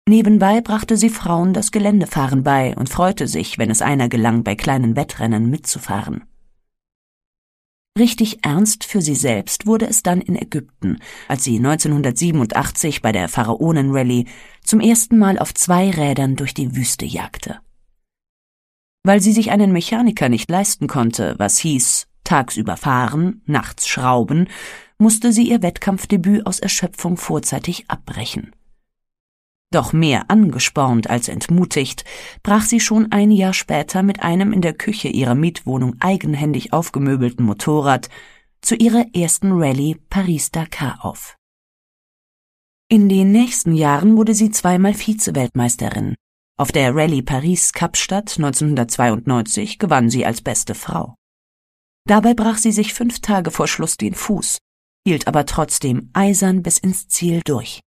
Nebenbei brachte sie Frauen das Geländefahren bei und freute sich, wenn es einer gelang, bei kleinen Wettrennen mitzufahren. Richtig ernst für sie selbst wurde es dann in Ägypten, als sie 1987 bei der Pharaonen-Rallye zum ersten Mal auf 2 Rädern durch die Wüste jagte. Weil sie sich einen Mechaniker nicht leisten konnte, was hieß, tagsüber fahren, nachts schrauben, musste sie ihr Wettkampfdebüt aus Erschöpfung vorzeitig abbrechen. Doch mehr angespornt als entmutigt, brach sie schon ein Jahr später mit einem in der Küche ihrer Mietwohnung eigenhändig aufgemöbelten Motorrad zu ihrer ersten Rallye Paris-Dakar auf. In den nächsten Jahren wurde sie 2-mal Vize-Weltmeisterin. Auf der Rallye Paris-Kapstadt 1992 gewann sie als beste Frau. Dabei brach sie sich 5 Tage vor Schluss den Fuß, hielt aber trotzdem eisern bis ins Ziel durch.